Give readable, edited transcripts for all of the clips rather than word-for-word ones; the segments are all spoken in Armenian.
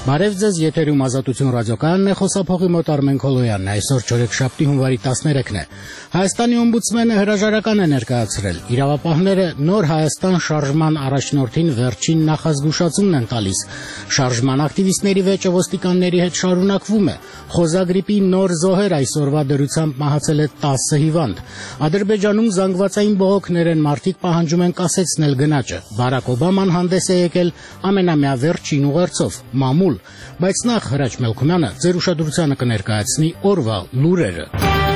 Բարև ձեզ, եթերում Ազատություն ռադիոկայանն է, խոսափողի մոտ Արմեն Քոլոյանն է, այսօր չորեքշաբթի հունվարի 13-ն է։ Հայաստանի օմբուդսմենը հրաժարական է ներկայացրել, իրավապահները նոր Հայաստան շարժման առաջնորդին վերջին նախազգուշացումն են տալիս, շարժման ակտիվիստների վեճը ոստիկանների հետ շարունակվում է, խոզագրիպի նոր զոհեր այսօրվա դրությամբ մահացել է 10 հիվանդ, Ադրբեջանում զանգվածային բողոքներ են, մարդիկ պահանջում են կասեցնել գնաճը, Բարակ Օբաման հանդես է եկել ամենամյա վերջին ուղերձով, մամուլ, բայց նախ Հրաչ Մելքումյանը ձեր ուշադրությանը կներկայացնի օրվա լուրերը։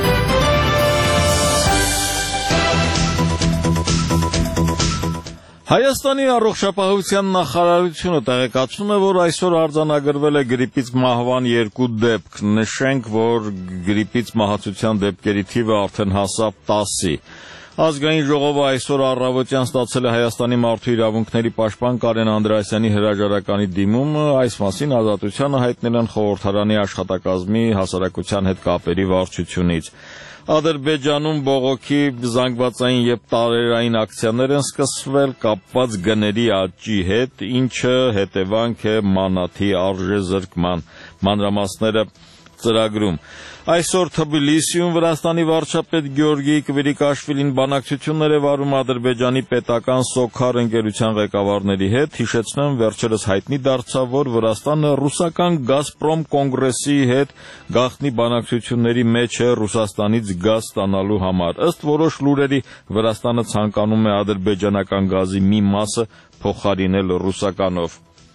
Հայաստանի առողջապահության նախարարությունը տեղեկացնում է, որ այսօր արձանագրվել է գրիպից մահվան 2 դեպք, նշենք, որ գրիպից մահացության դեպքերի թիվը արդեն հասավ 10-ի։ Ազգային ժողովը այսօր առավոտյան ստացել է Հայաստանի մարդու իրավունքների պաշտպան Կարեն Անդրեասյանի հրաժարականի դիմումը, այս մասին Ազատությանը հայտնել են խորհրդարանի աշխատակազմի հասարակության հետ կապերի վարչությունից։ Ադրբեջանում բողոքի զանգվածային եւ տարերային ակցիաներ են սկսվել կապված գների աճի հետ, ինչը հետևանք է մանաթի արժեզրկման, մանրամասները ծրագրում։ Այսօր Թբիլիսիում Վրաստանի վարչապետ Գյորգի Կվիրիկաշվիլին բանակցություններ է վարում Ադրբեջանի պետական Սոքար ընկերության ղեկավարների հետ, հիշեցնեմ վերջերս հայտնի դարձավ, որ Վրաստանը ռուսական Գազպրոմ կոնգրեսի հետ գաղտնի բանակցությունների մեջ է Ռուսաստանից գազ ստանալու համար։ Ըստ որոշ լուրերի Վրաստանը ցանկանում է ադրբեջանական գազի մի մասը փոխարինել ռուսականով։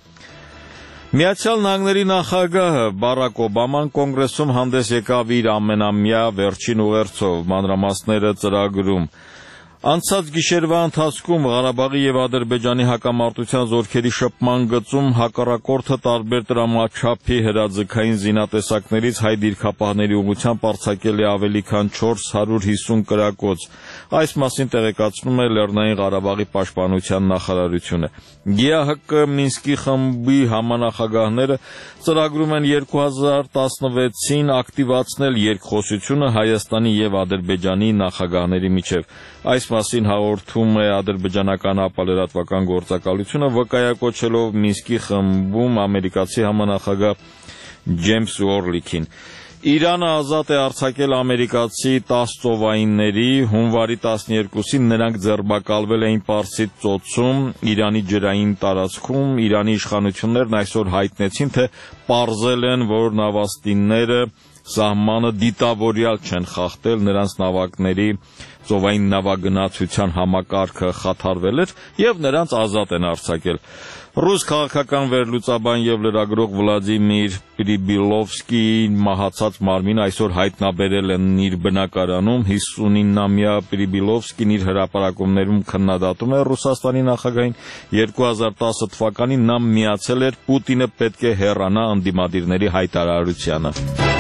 Միացյալ Նահանգների նախագահը Բարակ Օբաման կոնգրեսում հանդես եկավ իր ամենամյա վերջին ուղերձով, մանրամասները ծրագրում։ Անցած գիշերվա ընթացքում Ղարաբաղի եւ Ադրբեջանի հակամարտության զորքերի շփման գծում հակառակորդը տարբեր տրամաչափի հրաձգային զինատեսակներից հայ դիրքապահների ուղղությամբ արձակել է ավելի քան 450 կրակոց։ Այս մասին տեղեկացնում է Լեռնային Ղարաբաղի պաշտպանության նախարարությունը։ ԳՀԿ Մինսկի խմբի համանախագահները ծրագրում են 2016-ին ակտիվացնել երկխոսությունը Հայաստանի եւ Ադրբեջանի նախագահների միջև։ Այս մասին հաղորդում է ադրբեջանական ապալրատվական գործակալությունը, վկայակոչելով Մինսկի խմբում ամերիկացի համանախագահ Ջեյմս Ուորլիքին։ Իրանը ազատ է արձակել ամերիկացի 10 ծովայինների, հունվարի 12-ին նրանք ձերբակալվել էին Պարսից ծոցում, Իրանի ջրային տարածքում, Իրանի իշխանություններն այսօր հայտնեցին, թե պարզել են, որ նավաստիները սահմանը դիտավորյալ չեն խախտել, նրանց նավակների ծովային նավագնացության համակարգը խաթարվել էր եւ նրանց ազատ են արձակել։ Ռուս քաղաքական վերլուծաբան եւ լրագրող Վլադիմիր Պրիբիլովսկիի մահացած մարմին այսօր հայտնաբերել են իր բնակարանում, 59-ամյա Պրիբիլովսկին իր հրապարակումներում քննադատում է Ռուսաստանի նախագահին, 2010 թվականին նա միացել էր Պուտինը պետք է հեռանա ընդդիմադիրների հայտարարությանը։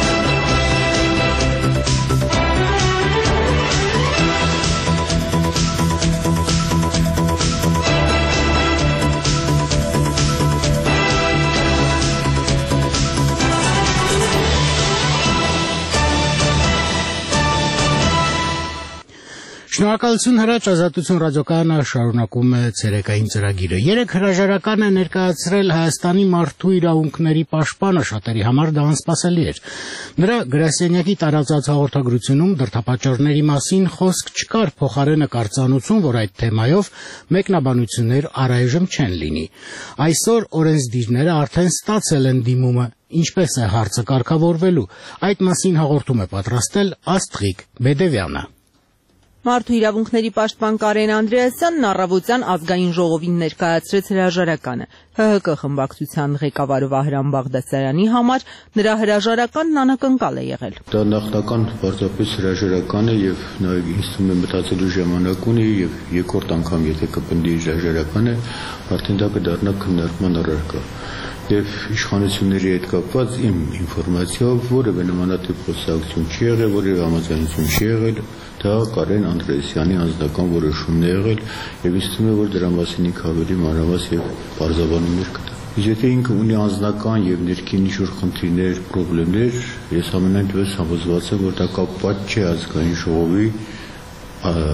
Շնորհակալություն Հրաչ, Ազատություն ռադիոկայանը շարունակում է ցերեկային ծրագիրը։ Երեք հրաժարական է ներկայացրել Հայաստանի մարդու իրավունքների պաշտպանը, շատերի համար դա անսպասելի էր։ Նրա գրասենյակի տարածած հաղորդագրությունում դրդապատճառների մասին խոսք չկար, փոխարենը կարծանություն, որ այդ թեմայով մեկնաբանություններ առայժմ չեն լինի։ Այսօր օրենսդիրները արդեն ստացել են դիմումը, ինչպես է հարցը կարգավորվելու։ Այդ մասին հաղորդում է պատրաստել Աստղիկ Բեդևյանը։ Մարդու իրավունքների պաշտպան Կարեն Անդրեասյանն առավոտյան ազգային ժողովին ներկայացրեց հրաժարականը։ ՀՀԿ խմբակցության ղեկավար Վահրամ Բաղդասարյանի համար նրա հրաժարականն անակնկալ է եղել։ Դա նախնական պարզապես հրաժարական է եւ նաեւ ինձ թվում է մտածելու ժամանակ ունի եւ երկրորդ անգամ եթե կպնդի հրաժարական է, արդեն դա կդառնա քննարկման առարկա։ Եվ իշխանությունների հետ կապված իմ ինֆորմացիայով որևէ նմանատիպ խոսակցություն չի եղել, որևէ համաձայնություն չի եղել, դա Կարեն Անդրեասյանի անձնական որոշումն է եղել եւ ինձ թվում է, որ դրա մասին ինքը ավելի մանրամաս եւ բարձրաբանումներ կտա։ Եթե ինքը ունի անձնական եւ ներքին ինչ-որ խնդիրներ, խնդիրներ, ես ամենայն դեպս համոզված եմ, որ դա կապված չէ ազգային ժողովի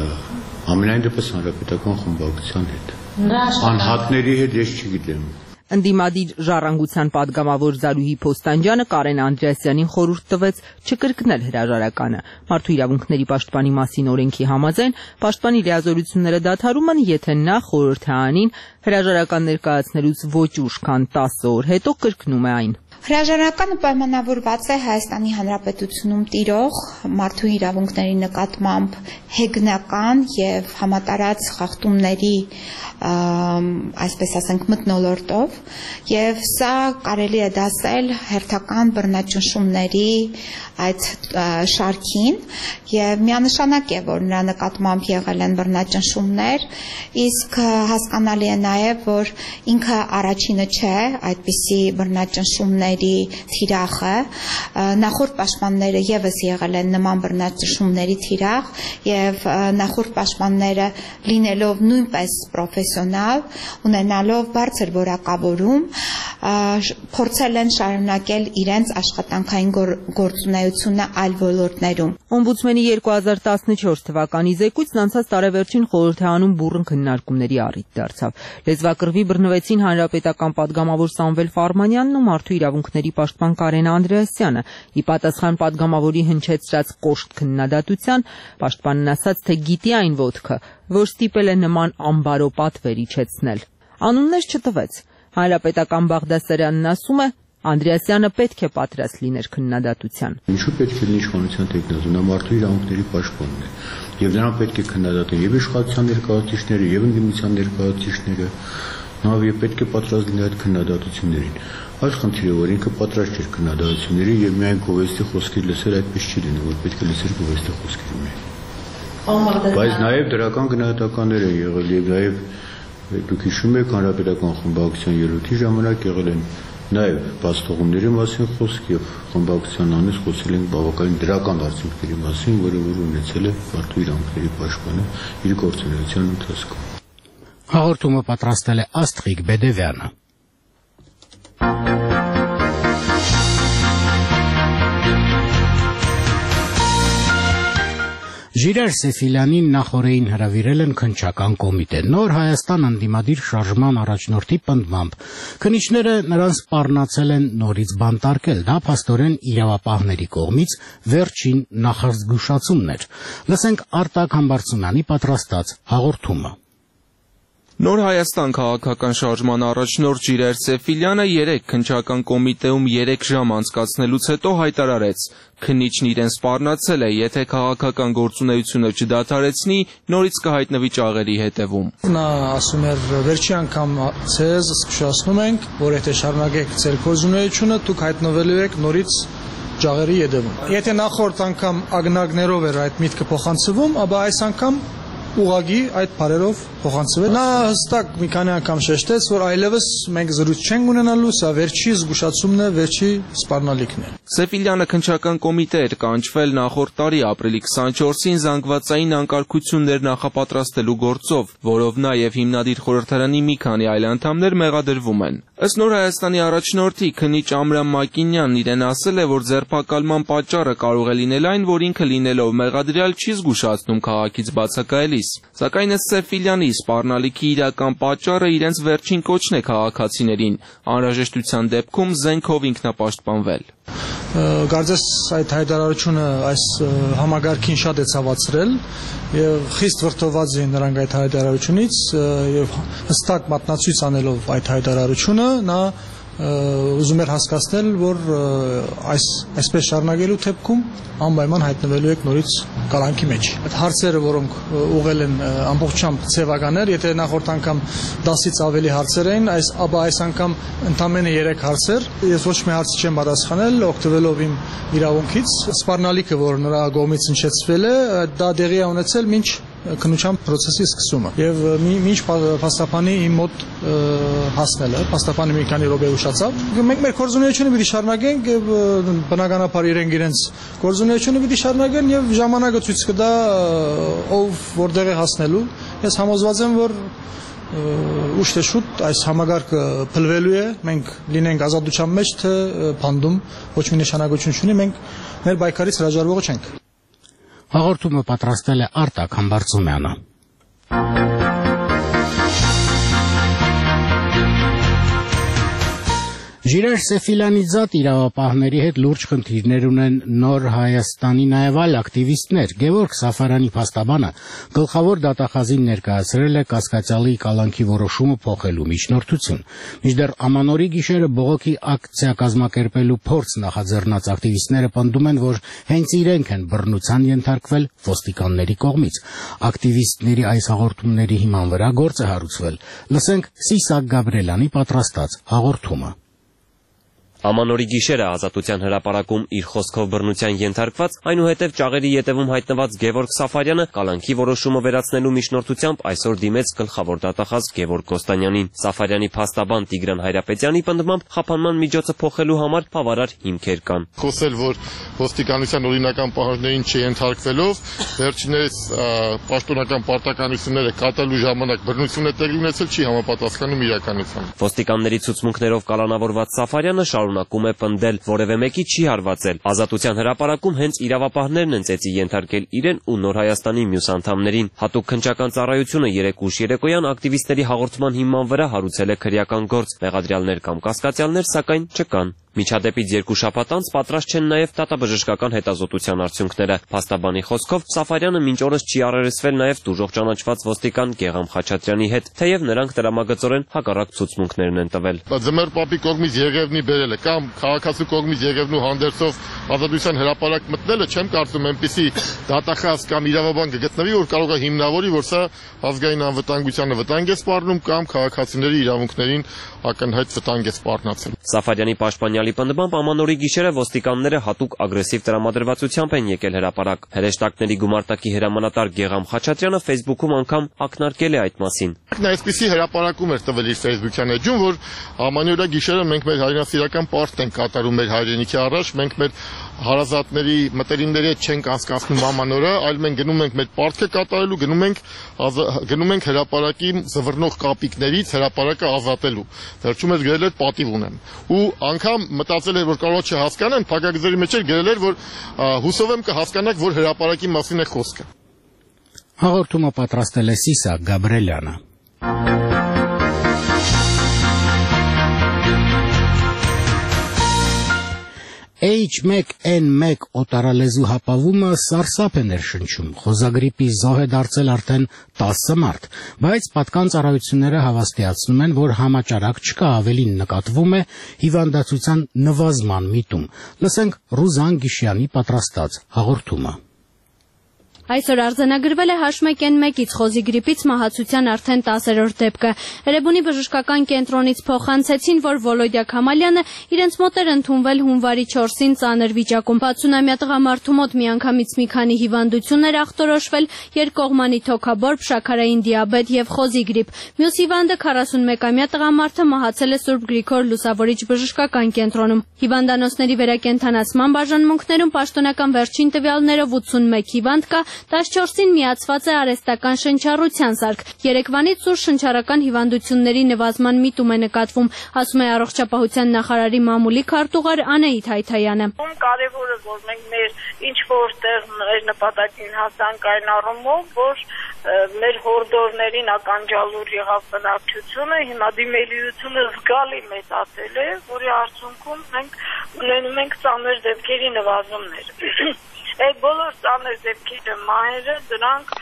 ամենայն դեպս հանրապետական խմբակցության հետ։ Անհատների հետ ես չգիտեմ։ Ընդդիմադիր ժառանգության падգամավոր Զարուհի Փոստանջյանը Կարեն Անդրեասյանին խորհուրդ տվեց չկրկնել հրաժարականը։ Մարդու իրավունքների պաշտպանի մասին օրենքի համաձայն պաշտպանի լիազորությունները դադարում են, եթե նա խորհրդարանին հրաժարական ներկայացնելուց ոչ ուշ, քան 10 օր հետո կրկնում է այն։ Հրաժարականը պայմանավորված է Հայաստանի Հանրապետությունում տիրող մարդու իրավունքների նկատմամբ հեգնական եւ համատարած խախտումների, այսպես ասենք, մթնոլորտով, եւ սա կարելի է դասել հերթական բռնաճնշումների այդ շարքին, եւ միանշանակ է, որ նրա նկատմամբ եղել են բռնաճնշումներ, իսկ հասկանալի է նաեւ, որ ինքը առաջինը չէ այդպիսի բռնաճնշումների թիրախը, նախորդ պաշտպանները եւս եղել են նման բռնաճնշումների թիրախ եւ նախորդ պաշտպանները լինելով նույնպես պրոֆեսիոնալ, ունենալով բարձր որակավորում, փորձել են շարունակել իրենց աշխատանքային գործունեությունը այլ ոլորտներում։ Օմբուդսմենի 2014 թվականի զեկույցն անցած տարեվերջին խորհրդարանում բուռն քննարկումների առիթ դարձավ։ Լեզվակռվի բռնվեցին հանրապետական падգամավոր Սամվել Ֆարմանյանն ու մարդու իրավունքների պաշտպան Կարեն Անդրեասյանը։ Ի պատասխան падգամավորի հնչեցրած կոշտ քննադատության, պաշտպանն ասաց, թե գիտի այն ոտքը, որ ստիպել է նման ամբարոպատ վերիչեցնել։ Անուններ չտվեց։ Հանրապետական Բաղդասարյանն ասում է, Անդրեասյանը պետք է պատրաստ լիներ քննադատության։ Ինչու պետք է լինի իշխանության տեխնազոն, նա մարդու իրավունքների պաշտպանն է, եւ նրան պետք է քննադատեն եւ իշխանության ներկայացուցիչները, եւ ընդդիմության ներկայացուցիչները, նա պետք է պատրաստ լինի այդ քննադատություններին։ Այս խնդիրը, որ ինքը պատրաստ չէր քննադատությունների եւ միայն գովեստի խոսքեր լսել, այդպես չի լինում, որ պետք է լսել գովեստի խոսքեր միայն։ Բայց նաեւ դրական գնահատականներ են եղել եւ նաեւ դուք հիշում եք հանրապետական խմբակցության ելույթի ժամանակ եղել են նաև բացթողումների մասին խոսք եւ խմբակցության անունից խոսել են բավականին դրական արդյունքների մասին, որը ունեցել է մարդու իրավունքների պաշտպանը իր գործունեության ընթացքում։ Հաղորդումը պատրաստել է Աստղիկ Բեդևյանը։ Ժիրայր Սեֆիլյանին նախորդին հրավիրել են քննչական կոմիտե։ Նոր Հայաստան ընդդիմադիր շարժման առաջնորդի պնդմամբ քննիչները նրան սպառնացել են նորից բանտարկել։ Դա փաստորեն իրավապահների կողմից վերջին նախազգուշացումն էր։ Լսենք Արտակ Համբարձումյանի պատրաստած հաղորդումը։ Նոր Հայաստան քաղաքական շարժման առաջնորդ Ժիրայր Սեֆիլյանը 3 քննչական կոմիտեում 3 ժամ անցկացնելուց հետո հայտարարեց. քննիչն իրեն սպառնացել է, եթե քաղաքական գործունեությունը չդադարեցնի, նորից կհայտնվի ճաղերի հետևում։ Նա ասում էր, վերջի անգամ ցեզ զգուշացնում ենք, որ եթե շարունակեք ձեր գործունեությունը, դուք հայտնվելու եք նորից ճաղերի հետևում։ Եթե նախորդ անգամ ագնագներով էր այդ միտքը փոխանցվում, ապա այս անգամ ուղղակի այդ բարերով փոխանցվել։ Նա հստակ մի քանի անգամ շեշտեց, որ այլևս մենք զրույց չենք ունենալու, սա վերջի զգուշացումն է, վերջի սպառնալիքն է։ Սեֆիլյանը քննչական կոմիտե էր կանչվել նախորդ տարի ապրիլի 24-ին զանգվածային անկարգություններ նախապատրաստելու գործով, որով նա եւ հիմնադիր խորհրդարանի մի քանի այլ անդամներ մեղադրվում են։ Ըստ Նոր Հայաստանի առաջնորդի քննիչ Ամրամ Մակինյանն իրեն ասել է, որ ձերբակալման պատճառը կարող է լինել այն, որ ինքը լինելով մեղադրյալ չի զգուշացնում քաղաքից բացակայելիս։ Սակայն ըստ Սեֆիլյանի սպառնալիքի իրական պատճառը իրենց վերջին կոչն է քաղաքացիներին, անհրաժեշտության դեպքում զենքով ինքնապաշտպանվել։ Կարծես այդ հայտարարությունը այս համագարքին շատ է ցավացրել եւ խիստ վրդոված էին նրանք այդ հայտարարությունից եւ հստակ մատնացույց անելով այդ հայտարարությունը նա ուզում էր հասկացնել, որ այսպես շարունակելու դեպքում անպայման հայտնվելու եք նորից կալանքի մեջ։ Այդ հարցերը, որոնք ուղղել են ամբողջությամբ ցեվականներ, եթե նախորդ անգամ 10-ից ավելի հարցեր էին, ապա այս անգամ ընդամենը 3 հարցեր։ Ես ոչ մի հարց չեմ պատասխանել, օգտվելով իմ իրավունքից։ Սպառնալիքը, որ նրա կողմից հնչեցվել է, դա դեղի է ունեցել մինչ քննության process-ի սկսումը եւ մինչ փաստաբանի իմ մոտ հասնելը, փաստաբանը մի քանի րոպե ուշացավ։ Մենք մեր գործունեությունը պիտի շարունակենք եւ բնականաբար իրենց գործունեությունը պիտի շարունակեն եւ ժամանակը ցույց կտա ով որտեղ է հասնելու։ Ես համոզված եմ, որ ուշ թե շուտ այս համագարկը փլվելու է, մենք լինենք ազատության մեջ, թե փանդում, ոչ մի նշանակություն չունի, մենք մեր պայքարից հրաժարվողը չենք։ Հաղորդումը պատրաստել է Արտակ Համբարձումյանը։ Ժիրայր Սեֆիլյանիձատ իրավապահների հետ լուրջ խնդիրներ ունեն Նոր Հայաստանի նաև այլ ակտիվիստներ։ Գևորգ Սաֆարյանի փաստաբանը գլխավոր դատախազին ներկայացրել է կասկածյալի կալանքի որոշումը փոխելու միջնորդություն։ Մինչդեռ Ամանորի գիշերը բողոքի ակցիա կազմակերպելու փորձ նախաձեռնած ակտիվիստները պնդում են, որ հենց իրենք են բռնության ենթարկվել ոստիկանների կողմից։ Ակտիվիստների այս հաղորդումների հիման վրա գործ է հարուցվել։ Լսենք Սիսակ Գաբրելյանի պատրաստած հաղորդումը։ Ամանորի գիշերը Ազատության հրապարակում իր խոսքով բռնության ենթարկված, այնուհետև ճաղերի ետևում հայտնված Գևորգ Սաֆարյանը կալանքի որոշումը վերացնելու միջնորդությամբ այսօր դիմեց գլխավոր դատախազ Գևորգ Կոստանյանին։ Սաֆարյանի փաստաբան Տիգրան Հայրապետյանի պնդմամբ խափանման միջոցը փոխելու համար բավարար հիմքեր կան։ Խոսել, որ ոստիկանության օրինական պահանջներին չենթարկվելով վերջիններս պաշտոնական պարտականությունները կատարելու ժամանակ բռնություն է տեղի ունեցել, չի համապատասխանում իրականությանը։ Ոստիկանների ցուցմունքներով կալանավորված Սաֆարյանը շարունակում է պնդել, որևէ մեկի չի հարվածել։ Ազատության հրապարակում հենց իրավապահներն են ծեծի ենթարկել իրեն ու Նոր Հայաստանի մյուս անդամներին։ Հատուկ քննչական ծառայությունը 3 ուշ երեկոյան ակտիվիստների հաղորդման հիման վրա հարուցել է քրեական գործ։ Մեղադրյալներ կամ կասկածյալներ սակայն չկան։ Միջադեպից 2 շաբաթ անց պատրաստ չեն նաև դատաբժշկական հետազոտության արդյունքները։ Փաստաբանի խոսքով Սաֆարյանը մինչ օրս չի առերեսվել նաև դուժող ճանաչված ոստիկան Գեգամ Խաչատրյանի հետ, թեև նրանք տրամագծորեն հակառակ ցուցմունքներն են տվել։ Ձմեռ պապի կողմից Եղևնի բերելը կամ քաղաքացու կողմից Եղևնու հանդերձով Ազատության հրապարակ մտնելը չեմ կարծում այնպիսի դատախազ կամ իրավաբան կգտնվի, որ կարող է հիմնավորի, որ սա ազգային անվտանգությանը վտանգ է սպառնում կամ քաղաքացիների իրավունքներին ակնհայտ վտանգ է սպառնացել։ Սաֆարյանի պաշտպանյալի պնդմամբ Ամանորի գիշերը ոստիկանները հատուկ ագրեսիվ տրամադրվածությամբ են եկել հրապարակ։ Հրեշտակների գումարտակի հրամանատար Գեգամ Խաչատրյանը Facebook-ում անգամ ակնարկել է այդ մասին։ Նա այսպիսի հրապարակում էր տվել իր Facebook-յան էջում, որ Ամանորի գիշերը մենք մեր հայրենասիրական պարտք ենք կատարում մեր հայրենիքի առաջ, մենք մեր հարազատների մտերիմների հետ չենք անցկացնում Ամանորը, այլ մենք գնում ենք մեր պարտքը կատարելու, գնում ենք հրապարակի զվռնող կապիկներից հրապարակը ազատելու։ Վերջում էր գրել էր պատիվ ունեմ։ Ու անգամ մտածել էր, որ կարող չհասկանան, փակագծերի մեջ էր գրել էր, որ հուսով եմ կհասկանաք, որ հրապարակի մասին է խոսքը։ Հաղորդումը պատրաստել է Սիսակ Գաբրելյանը։ H1N1 օտարալեզու հապավումը սարսափ է ներշնչում, խոզագրիպի զոհ է դարձել արդեն 10 մարդ, բայց պատկան ծառայությունները հավաստիացնում են, որ համաճարակ չկա, ավելին նկատվում է հիվանդացության նվազման միտում։ Լսենք Ռուզան Գիշյանի պատրաստած հաղորդումը։ Այսօր արձանագրվել է H1N1-ից խոզի գրիպից մահացության արդեն 10-րդ դեպքը։ Էրեբունի բժշկական կենտրոնից փոխանցեցին, որ Վոլոդյա Քամալյանը իրենց մոտ էր ընդունվել հունվարի 4-ին ծանր վիճակում։ 60-ամյա տղամարդու մոտ միանգամից մի քանի հիվանդություն էր ախտորոշվել՝ երկկողմանի թոքաբորբ, շաքարային դիաբետ եւ խոզի գրիպ։ Մյուս հիվանդը 41-ամյա տղամարդը մահացել է Սուրբ Գրիգոր Լուսավորիչ բժշկական կենտրոնում։ Հիվանդանոցների վերակենդանացման բաժանմունքներում պաշտոնական վերջին տվյալներով 81 հիվանդ կա, 14-ին միացված է արհեստական շնչառության սարք։ Երեկվանից սուր շնչառական հիվանդությունների նվազման միտում է նկատվում, ասում է առողջապահության նախարարի մամուլի քարտուղար Անահիտ Հայթայանը։ Կարևորը որ մենք մեր ինչ որտեղ մեր նպատակին հասանք այն առումով, որ մեր հորդորներին ականջալուր եղավ բնակչությունը, հիմա դիմելիությունը զգալի մեծացել է, որի արդյունքում մենք ունենում ենք ծանր դեպքերի նվազումներ։ Այդ բոլոր ծանր դեպքերը մահերը դրանք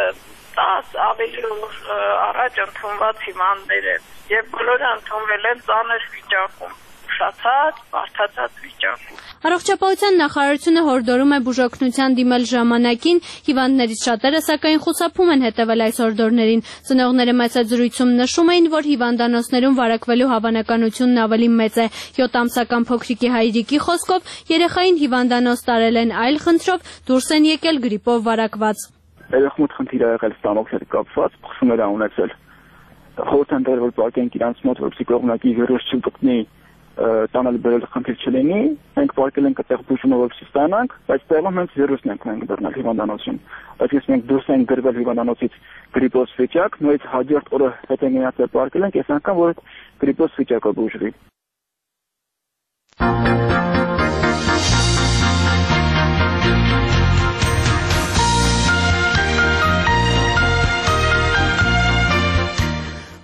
10 ավելի օր առաջ ընդունված հիվանդներ են եւ բոլորը ընդունվել են ծանր վիճակում, ուշացած, բարդացած վիճակում։ Առողջապահության նախարարությունը հորդորում է բուժօգնության դիմել ժամանակին, հիվանդներից շատերը սակայն խուսափում են հետևել այս հորդորներին։ Ծնողները մեծաձրույցում նշում էին, որ հիվանդանոցներում վարակվելու հավանականությունն ավելի մեծ է։ 7 ամսական փոքրիկի հայրիկի խոսքով երեխային հիվանդանոց տարել են այլ խնդրով, դուրս են եկել գրիպով վարակված։ Երեխամոտ խնդիր ա եղել ստամոքս հետ կապված, փխսումներ ա ունեցել։ Խորհուրդ են տվել, որ պարկենք իրանց մոտ, որպեսզի կողմնակի վիրուս չգտնի, տանել բերել խնդիր չլինի, մենք պարկել ենք այդտեղ բուժումը որպեսզի ստանանք, բայց տեղում հենց վիրուսն ենք մենք դառնալ հիվանդանոցում։ Բայց ես մենք դուրս ենք գրվել հիվանդանոցից գրիպոզ վիճակ, նույնիսկ հաջորդ օրը հետո միացել պարկել ենք, այս անգամ որ գրիպոզ վիճակը բուժվի։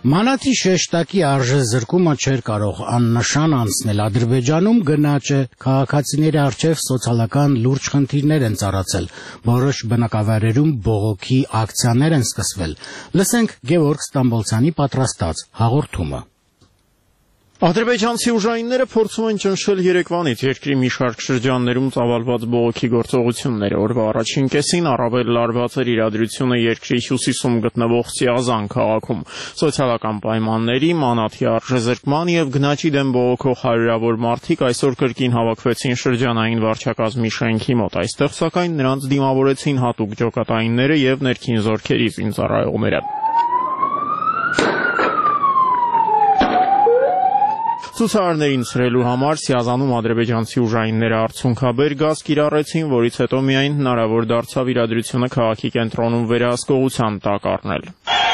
Մանաթի շեշտակի արժե զրկումը չէր կարող աննշան անցնել։ Ադրբեջանում գնաճ է, քաղաքացիների առջև սոցիալական լուրջ խնդիրներ են ծառացել, որոշ բնակավայրերում բողոքի ակցիաներ են սկսվել։ Լսենք Գևորգ Ստամբոլցյանի պատրաստած հաղորդումը։ Ադրբեջանցի ուժայինները փորձում են ճնշել երեկվանից երկրի մի շարք շրջաններում ծավալված բողոքի գործողությունները։ Օրվա առաջին կեսին առավել լարված էր իրադրությունը երկրի հյուսիսում գտնվող Սիազան քաղաքում։ Սոցիալական պայմանների, մանաթի արժեզրկման եւ գնաճի դեմ բողոքող հարյուրավոր մարդիկ այսօր կրկին հավաքվեցին շրջանային վարչակազմի շենքի մոտ։ Այստեղ սակայն նրանց դիմավորեցին հատուկ ջոկատայինները եւ ներքին զորքերի զինծառայողները։ Ցուցարարներին ցրելու համար Սիազանում ադրբեջանցի ուժայինները արցունքաբեր գազ կիրառեցին, որից հետո միայն հնարավոր դարձավ իրադրությունը քաղաքի կենտրոնում վերահսկողության տակ առնել։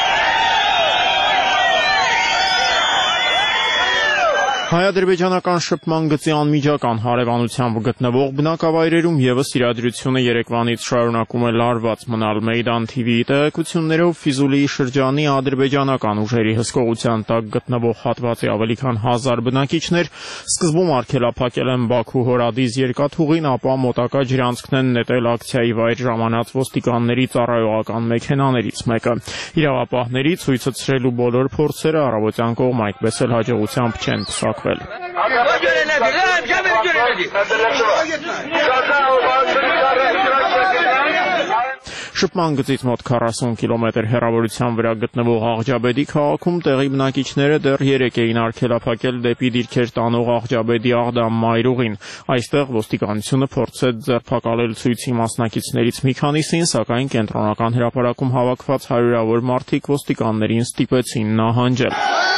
Հայ-ադրբեջանական շփման գծի անմիջական հարևանությամբ գտնվող բնակավայրերում եւս իրադրությունը երեկվանից շարունակում է լարված մնալ։ Մեյդան TV-ի տեղեկություններով Ֆիզուլիի շրջանի ադրբեջանական ուժերի հսկողության տակ գտնվող հատվածի ավելի քան 1000 բնակիչներ սկզբում արգելափակել են Բաքու-Հորադիզ երկաթուղին, ապա մոտակա ջրանցքն են նետել ակցիայի վայր ժամանած ոստիկանների ծառայողական մեքենաներից մեկը։ Իրավապահների ցույցը ցրելու բոլոր փորձերը առավոտյան կողմ այդպես էլ հաջողությամբ չեն պսակվել։ Շփման գծից մոտ 40 կիլոմետր հեռավորության վրա գտնվող Աղջաբեդի քաղաքում տեղի բնակիչները դեռ երեկ էին արգելափակել դեպի դիրքեր տանող Աղջաբեդի Աղդամ մայրուղին։ Այստեղ ոստիկանությունը փորձեց ձերբակալել ցույցի մասնակիցներից մի քանիսին, սակայն կենտրոնական հրապարակում հավաքված հարյուրավոր մարդիկ ոստիկաններին ստիպեցին նահանջել։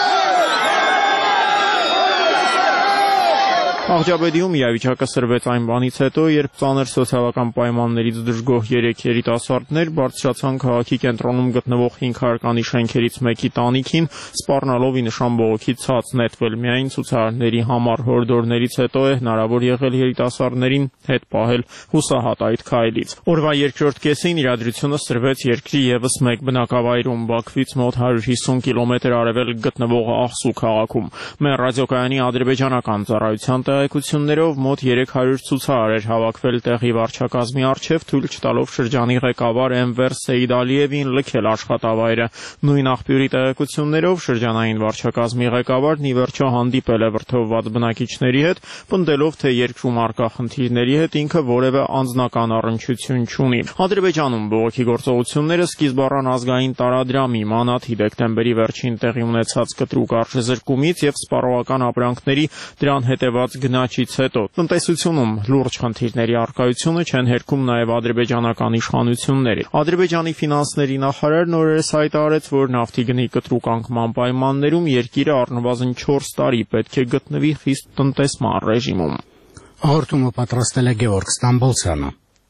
Աղջաբեդիում իրավիճակը սրվեց այն բանից հետո, երբ ծանր սոցիալական պայմաններից դժգոհ 3 երիտասարդներ բարձրացան քաղաքի կենտրոնում գտնվող 500-անի շենքերից մեկի տանիքին, սպառնալով ի նշան բողոքի ցած նետվել։ Միայն ցուցարարների համար հորդորներից հետո է հնարավոր եղել երիտասարդներին հետ պահել հուսահատ այդ քայլից։ Օրվա երկրորդ կեսին իրադրությունը սրվեց երկրի եւս մեկ բնակավայրում, Բաքվից մոտ 150 կիլոմետր արևելք գտնվող Աղսու քաղաքում։ Մեր ռադիոկայանի ադրբեջանական ծառայության տեղեկություններով մոտ 300 ցուցարար էր հավաքվել տեղի վարչակազմի առջև, թույլ չտալով շրջանի ղեկավար Էնվեր Սեյդալիևին լքել աշխատավայրը։ Նույն աղբյուրի տեղեկություններով շրջանային վարչակազմի ղեկավարն ի վերջո հանդիպել է վրդովված բնակիչների հետ, պնդելով, թե երկրում առկա խնդիրների հետ ինքը որևէ անձնական առնչություն չունի։ Ադրբեջանում բողոքի գործողությունները սկիզբ առան ազգային տարադրամի մանաթի դեկտեմբերի վերջին տեղի ունեցած կտրուկ արժեզրկումից եւ սպառողական ապրանքների դրան հետեւած գնաճից հետո։ Տնտեսությունում լուրջ խնդիրների առկայությունը չեն հերքում նաև ադրբեջանական իշխանությունները։ Ադրբեջանի ֆինանսների նախարարն օրերս հայտարարեց, որ նավթի գնի կտրուկ անկման պայմաններում երկիրը առնվազն 4 տարի պետք է գտնվի խիստ տնտեսման ռեժիմում։ Հաղորդումը պատրաստել է Գևորգ Ստամբոլցյանը։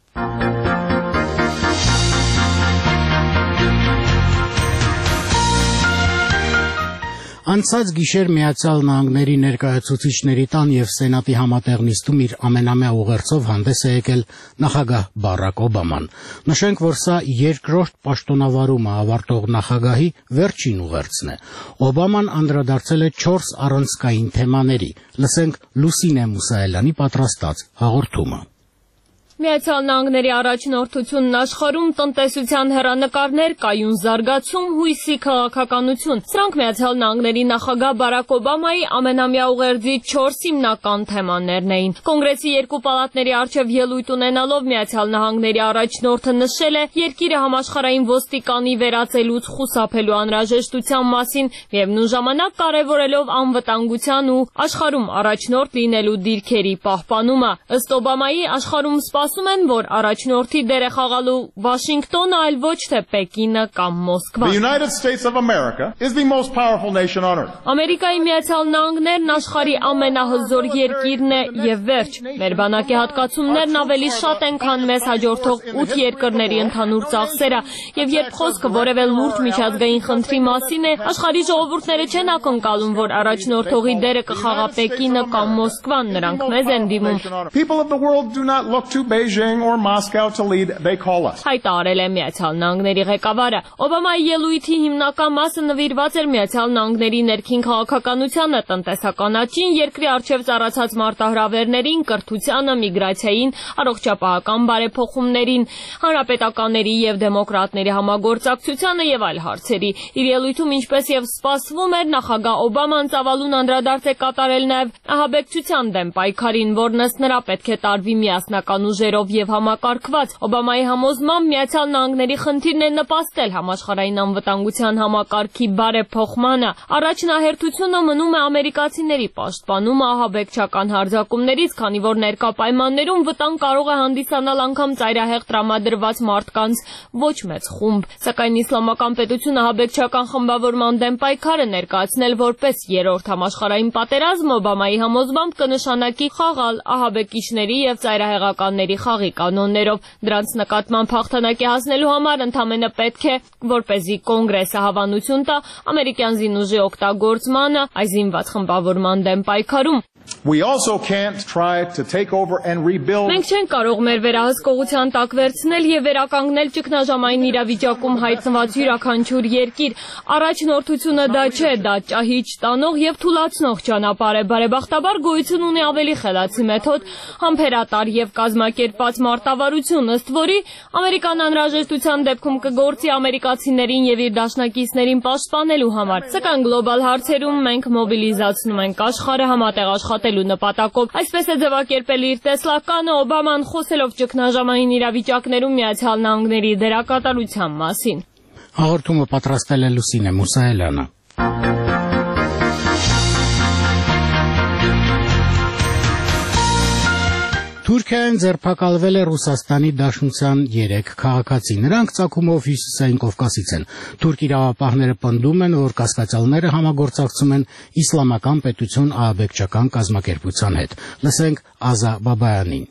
Անցած գիշեր Միացյալ Նահանգների ներկայացուցիչների տան եւ Սենատի համատեղ նիստում իր ամենամյա ուղերձով հանդես է եկել նախագահ Բարակ Օբաման։ Նշենք, որ սա երկրորդ պաշտոնավարումը ավարտող նախագահի վերջին ուղերձն է։ Օբաման անդրադարձել է 4 առանցքային թեմաների։ Լսենք Լուսինե Մուսայելյանի պատրաստած հաղորդումը։ Միացյալ Նահանգների առաջնորդությունն աշխարհում տնտեսության հեռանկարներ, կայուն զարգացում, հույսի քաղաքականություն։ Սրանք Միացյալ Նահանգների նախագահ Բարակ Օբամայի ամենամյա ուղերձի 4 հիմնական թեմաներն էին։ Կոնգրեսի երկու պալատների առջև ելույթ ունենալով Միացյալ Նահանգների առաջնորդը նշել է երկիրը համաշխարհային ոստիկանի վերածելուց խուսափելու անհրաժեշտության մասին, միևնույն ժամանակ կարևորելով անվտանգության ու աշխարհում առաջնորդ լինելու դիրքերի պահպանումը։ Ըստ Օբամայի աշխարհում ասում են, որ առաջնորդի դեր է խաղալու Վաշինգտոնը, այլ ոչ թե Պեկինը կամ Մոսկվան։ Ամերիկայի Միացյալ Նահանգներն աշխարհի ամենահզոր երկիրն է եւ վերջ։ Մեր բանակի հատկացումներն ավելի շատ են, քան մեզ հաջորդող 8 երկրների ընդհանուր ծախսերը, եւ երբ խոսքը որևէ լուրջ միջազգային խնդրի մասին է, աշխարհի ժողովուրդները չեն ակնկալում, որ առաջնորդողի դերը կխաղա Պեկինը կամ Մոսկվան, նրանք մեզ են դիմում։ Beijing or Moscow to lead, they call us. Հայտարարել է Միացյալ Նահանգների ղեկավարը։ Օբամայի ելույթի հիմնական մասը նվիրված էր Միացյալ Նահանգների ներքին քաղաքականությանը, տնտեսական աճին, երկրի առջև ծառացած մարտահրավերներին, կրթությանը, միգրացիային, առողջապահական բարեփոխումներին, հանրապետականների եւ դեմոկրատների համագործակցությանը եւ այլ հարցերի։ Իր ելույթում, ինչպես եւ սպասվում էր, նախագահ Օբաման ծավալուն անդրադարձ է կատարել նաեւ ահաբեկչության դեմ պայքարին, որն ըստ նրա պետք է տարվի միասնական ուժերով եւ համակարգված։ Օբամայի համոզմամբ Միացյալ Նահանգների խնդիրն է նպաստել համաշխարհային անվտանգության համակարգի բարեփոխմանը։ Առաջնահերթությունը մնում է ամերիկացիների պաշտպանումը ահաբեկչական հարձակումներից, քանի որ ներկա պայմաններում վտանգ կարող է հանդիսանալ անգամ ծայրահեղ տրամադրված մարդկանց ոչ մեծ խումբ։ Սակայն Իսլամական պետությունը ահաբեկչական խմբավորման դեմ պայքարը ներկայացնել որպես երրորդ համաշխարհային պատերազմ Օբամայի համոզմամբ կնշանակի խաղալ ահաբեկիչների եւ ծայրահեղականների խաղի կանոններով։ Դրանց նկատմամբ հաղթանակի հասնելու համար ընդամենը պետք է, որպեսզի կոնգրեսը հավանություն տա ամերիկյան զինուժի օգտագործմանը այս զինված խմբավորման դեմ պայքարում։ We also can't try to take over and rebuild. Մենք չենք կարող մեր վերահսկողության տակ վերցնել եւ վերականգնել ճգնաժամային իրավիճակում հայտնված յուրաքանչյուր երկիր։ Առաջնորդությունը դա չէ, դա ճահիճ տանող եւ թուլացնող ճանապարհ է։ Բարեբախտաբար գոյություն ունի ավելի խելացի մեթոդ, համբերատար եւ կազմակերպված մարտավարություն, ըստ որի Ամերիկան անհրաժեշտության դեպքում կգործի ամերիկացիներին եւ իր դաշնակիցներին պաշտպանելու համար։ Սակայն գլոբալ հարցերում մենք մոբիլիզացնում ենք աշխարհը համատեղ աշխատելու նպատակով։ Այսպես է ձևակերպել իր տեսլականը Օբաման, խոսելով ճգնաժամային իրավիճակներում Միացյալ Նահանգների դերակատարության մասին։ Հաղորդումը պատրաստել է Լուսինե Մուսայելյանը։ Թուրքիան ձերբակալվել է Ռուսաստանի Դաշնության 3 քաղաքացի։ Նրանք ծագումով Հյուսիսային Կովկասից են։ Թուրք իրավապահները պնդում են, որ կասկածյալները համագործակցում են Իսլամական պետություն ահաբեկչական կազմակերպության հետ։ Լսենք Ազա Բաբայանին։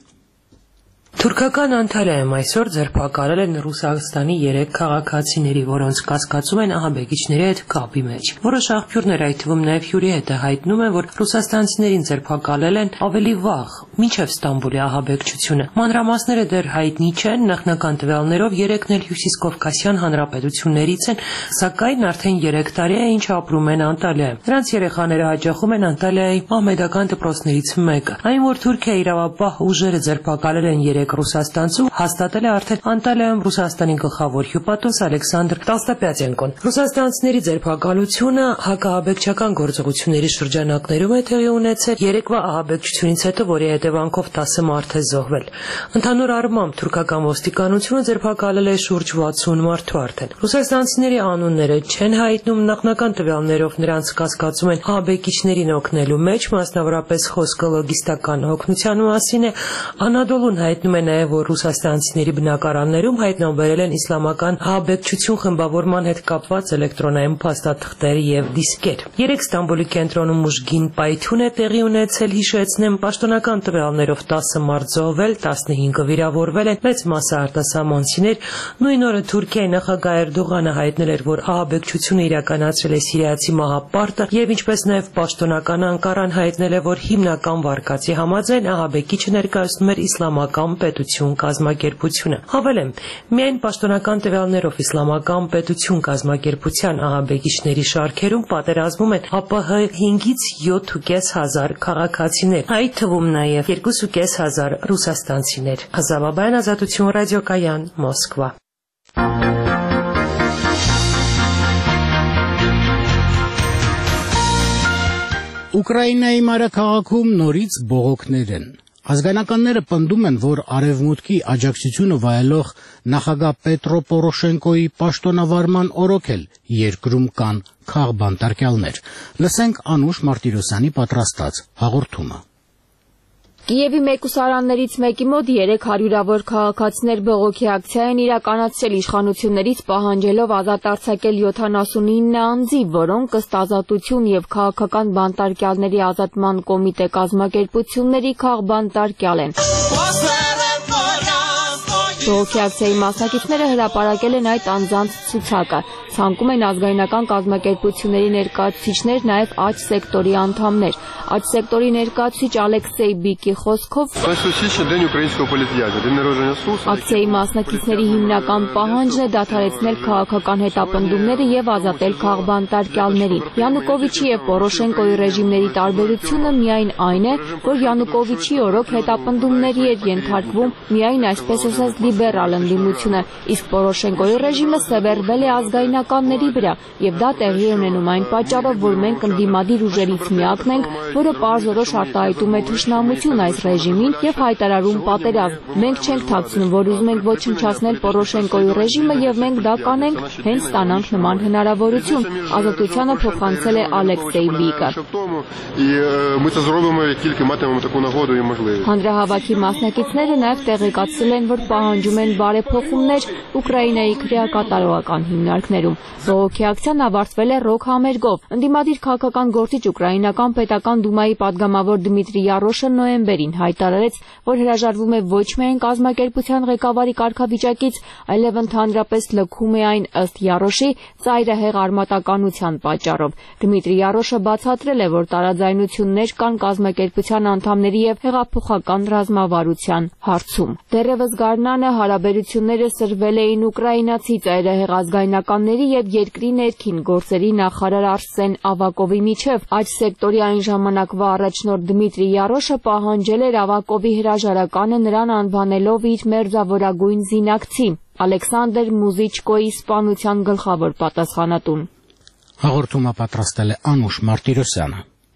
Թուրքական Անտալիայում այսօր ձերբակալել են Ռուսաստանի 3 քաղաքացիների, որոնց կասկածում են ահաբեկիչների հետ կապի մեջ։ Որոշ աղբյուրներ, այդ թվում նաև Հյուրիետը, հայտնում են, որ ռուսաստանցիներին ձերբակալել են ավելի վաղ, մինչև Ստամբուլի ահաբեկչությունը։ Մանրամասները դեռ հայտնի չեն, նախնական տվյալներով 3-ն էլ Հյուսիսկովկասյան հանրապետություններից են, սակայն արդեն 3 տարի է, ինչ ապրում են Անտալիայում։ Նրանց երեխաները հաճախում են Անտալիայի մահմեդական դպրոցներից մեկը։ Այն, որ Թուրքիայի իրավապահ ուժերը ձերբակալել են 3 ռուսաստանցու, հաստատել է արդեն Անտալիայում Ռուսաստանի գլխավոր հյուպատոս Ալեքսանդր Տաստապյատենկոն։ Ռուսաստանցիների ձերբակալությունը հակաահաբեկչական գործողությունների շրջանակներում է տեղի ունեցել, երեկվա ահաբեկչությունից հետո, որի հետևանքով 10 մարդ է զոհվել։ Ընդհանուր առմամբ թուրքական ոստիկանությունը ձերբակալել է շուրջ 60 մարդու արդեն։ Ռուսաստանցիների անունները չեն հայտնում, նախնական տվյալներով նրանց կասկածում են ահաբեկիչներին օգնելու մեջ, մասնավորապես խոսքը լոգիստական օգնության մասին է։ Անադոլուն հայտնում է նաև, որ ռուսաստանցիների բնակարաններում հայտնաբերել են իսլամական ահաբեկչություն խմբավորման հետ կապված էլեկտրոնային փաստաթղթեր եւ դիսկեր։ 3 Ստամբուլի կենտրոնում ուժգին պայթյուն է տեղի ունեցել, հիշեցնեմ, պաշտոնական տվյալներով 10 մարդ զոհվել, 15-ը վիրավորվել են, մեծ մասը արտասահմանցիներ։ Նույն օրը Թուրքիայի նախագահ Էրդողանը հայտնել էր, որ ահաբեկչությունը իրականացրել է սիրիացի մահապարտը եւ ինչպես նաև պաշտոնական Անկարան հայտնել է, որ հիմնական վարկածի համաձայն ահաբեկիչը ներկայացնում էր իսլամական պետություն կազմակերպությունը։ Հավելեմ, միայն պաշտոնական տվյալներով Իսլամական պետություն կազմակերպության ահաբեկիչների շարքերում պատերազմում են ԱՊՀ 5-ից 7.500 քաղաքացիներ, այդ թվում նաև 2.500 ռուսաստանցիներ։ Ազավաբյան, Ազատություն ռադիոկայան, Մոսկվա։ Ուկրաինայի մայրաքաղաքում նորից բողոքներ են։ Ազգանականները պնդում են, որ արևմուտքի աջակցությունը վայելող նախագահ Պետրո Պորոշենկոյի պաշտոնավարման օրոքել երկրում կան քաղբանտարկյալներ։ Լսենք Անուշ Մարտիրոսյանի պատրաստած հաղորդումը։ Կիևի մեկուսարաններից մեկի մոտ 300-ավոր քաղաքացիներ բողոքի ակցիա են իրականացրել իշխանություններից պահանջելով ազատ արձակել 79 անձի, որոնք ըստ Ազատություն եւ քաղաքական բանտարկյալների ազատման կոմիտե կազմակերպությունների քաղբանտարկյալ են։ Բողոքի ակցիայի մասնակիցները հրապարակել են այդ անձանց ցուցակը։ Ցանկում են ազգայնական կազմակերպությունների ներկայացուցիչներ, նաև աջ սեկտորի անդամներ։ Աջ սեկտորի ներկայացուցիչ Ալեքսեյ Բիկի խոսքով ակցիայի մասնակիցների հիմնական պահանջն է դադարեցնել քաղաքական հետապնդումները եւ ազատել քաղբանտարկյալներին։ Յանուկովիչի եւ Պորոշենկոյի ռեժիմների տարբերությունը միայն այն է, որ Յանուկովիչի օրոք հետապնդումների էր ենթարկվում միայն այսպես ասած լիբերալ ընդդիմությունը, իսկ Պորոշենկոյի ռեժիմը սևեռվել է ազգայնականների վրա եւ դա տեղի ունենում այն պատճառով, որ մենք ընդդիմադիր ուժերից միակն ենք, որը պարզորոշ արտահայտում է թշնամություն այս ռեժիմին եւ հայտարարում պատերազմ։ Մենք չենք թաքցնում, որ ուզում ենք ոչնչացնել Պորոշենկոյի ռեժիմը եւ մենք դա կանենք, հենց ստանանք նման հնարավորություն։ Ազատությանը փոխանցել է Ալեքսեյ Բիկը։ Հանրահավաքի մասնակիցները նաև տեղեկացրել են, որ պահանջում են բարեփոխումներ Ուկրաինայի քրեակատարողական հիմնարկներում։ Բողոքի ակցիան ավարտվել է ռոք համերգով։ Ընդդիմադիր քաղաքական գործիչ Ուկրաինական պետական դումայի падգամավոր Դմիտրի Յարոշը նոյեմբերին հայտարարեց, որ հրաժարվում է ոչ միայն կազմակերպության ղեկավարի կարգավիճակից, այլև ընդհանրապես լքում է այն ըստ Յարոշի ծայրահեղ արմատականության պատճառով։ Դմիտրի Յարոշը բացատրել է, որ տարաձայնություններ կան կազմակերպության անդամների եւ հեղափոխական ռազմավարության հարցում։ Դեռևս գարնանը հարաբերությունները սրվել էին ուկրաինացի ծայրահեղ ազգայնականների եւ երկրի ներքին գործերի նախարար Արսեն Ավակովի միջև։ Աջ սեկտորի այն ժամանակվա առաջնորդ Դմիտրի Յարոշը պահանջել էր Ավակովի հրաժարականը նրան անվանելով իր մերձավորագույն զինակցի։ Ալեքսանդր Մուզիչկոյի սպանության գլխավոր պատասխանատուն։ Հաղորդումը պատրաստել է Անուշ Մարտիրոսյանը։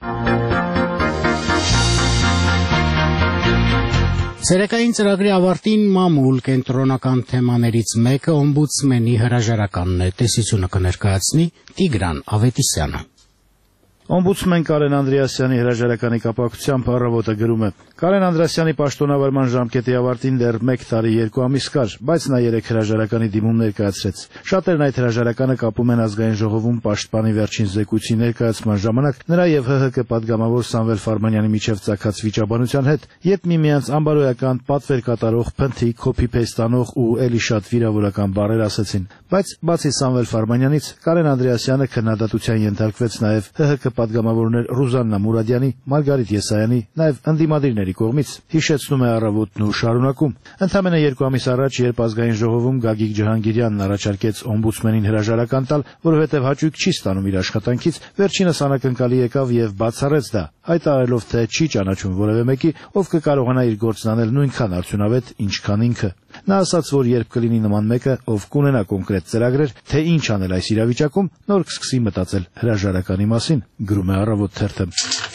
Ցերեկային ծրագրի ավարտին մամուլ կենտրոնական թեմաներից մեկը օմբուդսմենի հրաժարականն է, տեսությունը կներկայացնի Տիգրան Ավետիսյանը։ Օմբուդսմեն Կարեն Անդրեասյանի հրաժարականի կապակցությամբ առավոտը գրում է. Կարեն Անդրեասյանի պաշտոնավարման ժամկետի ավարտին դեռ 1 տարի 2 ամիս կար, բայց նա 3 հրաժարականի դիմում ներկայացրեց։ Շատերն այդ հրաժարականը կապում են ազգային ժողովում պաշտպանի վերջին զեկույցի ներկայացման ժամանակ նրա եւ ՀՀԿ падգամավոր Սամվել Ֆարմանյանի միջև ծագած վիճաբանության հետ, երբ միմյանց անբարոյական պատվեր կատարող, փնթի, copy-paste անող ու էլի շատ վիրավորական բառեր ասեցին։ Բայց բացի Սամվել Ֆարմանյանից, Կարեն Անդրեասյանը քննադատության ենթարկվեց նաեւ ՀՀԿ падգամավորներ Ռուզաննա Մուրադյանի, Մարգարիտ Եսայանի, նաև ընդդիմադիրների կողմից, հիշեցնում է առավոտն ու շարունակում։ Ընդամենը 2 ամիս առաջ, երբ ազգային ժողովում Գագիկ Ջհանգիրյանն առաջարկեց օմբուդսմենին հրաժարական տալ, որովհետև հաճույք չի ստանում իր աշխատանքից, վերջինս անակնկալի եկավ եւ բացառեց դա, հայտարարելով, թե չի ճանաչում որևէ մեկի, ով կկարողանա իր գործն անել նույնքան արդյունավետ, ինչքան ինքը։ Նա ասաց, որ երբ կլինի նման մեկը, ով կունենա կոնկրետ ծրագրեր, թե ինչ անել այս իրավիճակում, նոր կսկսի մտածել հրաժարականի մասին, գրում է Առավոտ թերթը։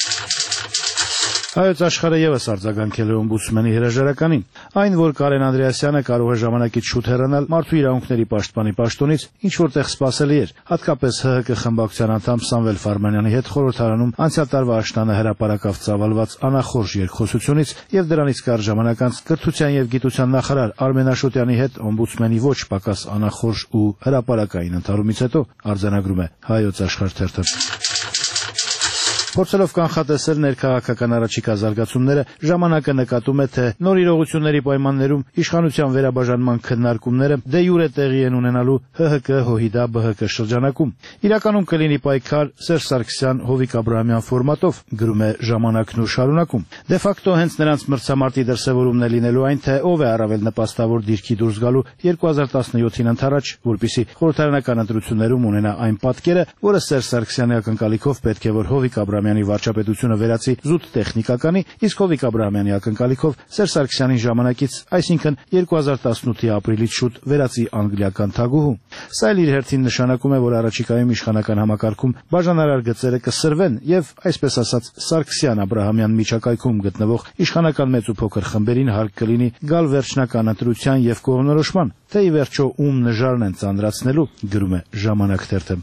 Հայոց աշխարհը եւս արձագանքել է օմբուդսմենի հրաժարականին։ Այն, որ Կարեն Անդրեասյանը կարող է ժամանակից շուտ հեռանալ մարդու իրավունքների պաշտպանի պաշտոնից, ինչ որտեղ սպասելի էր, հատկապես ՀՀԿ խմբակցության անդամ Սամվել Ֆարմանյանի հետ խորհրդարանում անցյալ տարվա աշնանը հրապարակավ ծավալված անախորժ երկխոսությունից եւ դրանից կարճ ժամանակ անց կրթության եւ գիտության նախարար Արմեն Աշոտյանի հետ օմբուդսմենի ոչ պակաս անախորժ ու հրապարակային ընդհարումից հետո արձանագրում է Հայոց աշխարհ թերթը։ Փորձելով կանխատեսել ներքաղաքական առաջիկա զարգացումները, ժամանակը նկատում է, թե նոր իրողությունների պայմաններում իշխանության վերաբաժանման քննարկումները դե յուրե տեղի են ունենալու ՀՀԿ, ՀՅԴ, ԲՀԿ շրջանակում։ Իրականում կլինի պայքար Սերժ Սարգսյան, Հովիկ Աբրահամյան ֆորմատով, գրում է Ժամանակն ու շարունակում։ Դե ֆակտո հենց նրանց մրցամարտի դրսևորումն է լինելու այն, թե ով է առավել նպաստավոր դիրքի դուրս գալու 2017-ին ընդառաջ, որպեսզի խորհրդարանական ընտրություններում ունենա այն պատկերը, որը Սերժ Սարգսյանի ակնկալիքով պետք է որ Հովիկ Աբրահամյանի վարչապետությունը վերածի զուտ տեխնիկականի, իսկ Հովիկ Աբրահամյանի ակնկալիքով Սերժ Սարգսյանի ժամանակից, այսինքն 2018-ի ապրիլից շուտ վերածի անգլիական թագուհու։ Սա էլ իր հերթին նշանակում է, որ առաջիկայում իշխանական համակարգում բաժանարար գծերը կսրվեն եւ, այսպես ասած, Սարգսյան-Աբրահամյան միջակայքում գտնվող իշխանական մեծ ու փոքր խմբերին հարկ կլինի գալ վերջնական ընտրության եւ կողմնորոշման, թե ի վերջո ում նժարն են ծանրացնելու, գրում է Ժամանակ թերթը։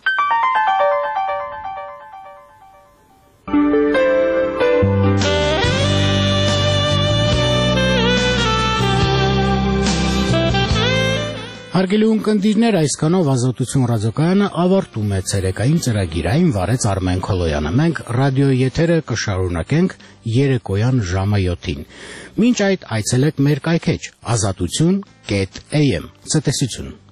Հարգելի ունկնդիրներ, այսքանով Ազատություն ռադիոկայանը ավարտում է ցերեկային ծրագիրային վարեց Արմեն Քոլոյանը։ Մենք ռադիոյի եթերը կշարունակենք երեկոյան ժամը 7-ին։ Մինչ այդ այցելեք մեր կայքեջ azatutun.am։ Ցտեսություն։